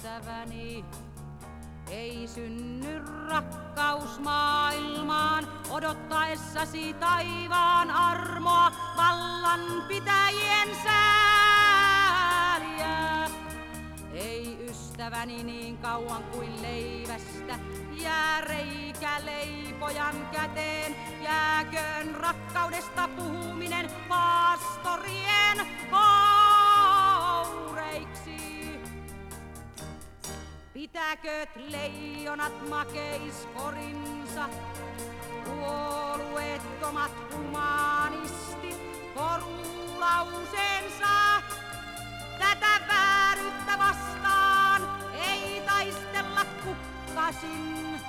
ystäväni. Ei synny rakkaus maailmaan odottaessasi taivaan armoa, vallanpitäjien sääliä. Ei ystäväni niin kauan kuin leivästä jää reikä leipojan käteen, jääköön rakkaudesta puhuminen pastorien koureiksi. Pitäkööt leijonat makeiskorinsa, puolueettomat humanistit korulauseensa. Tätä vääryyttä vastaan ei taistella kukkasin.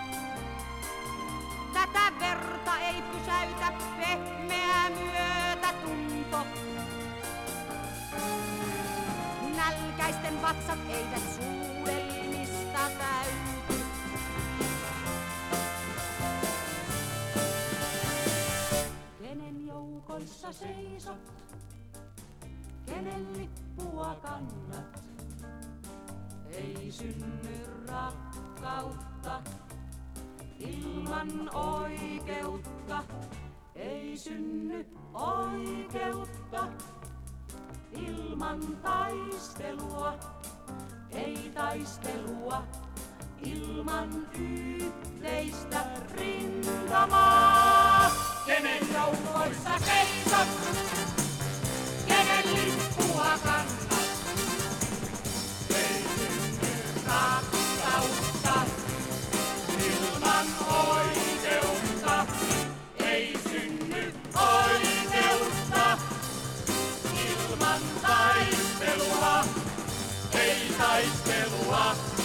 Tätä verta ei pysäytä pehmeä myötätunto. Nälkäisten vatsat eivät suudelmista täyty. Kenen joukoissa seisot, kenen lippua kannat, ei synny rakkautta ilman oikeutta. Ei synny oikeutta ilman taistelua. Ei taistelua ilman yhteistä rintamaa. Kenen joukoissa seisot, kenen lippua kannat, ei synny rakkautta ilman oikeutta. Ei synny oikeutta ilman taistelua. Ei taistelua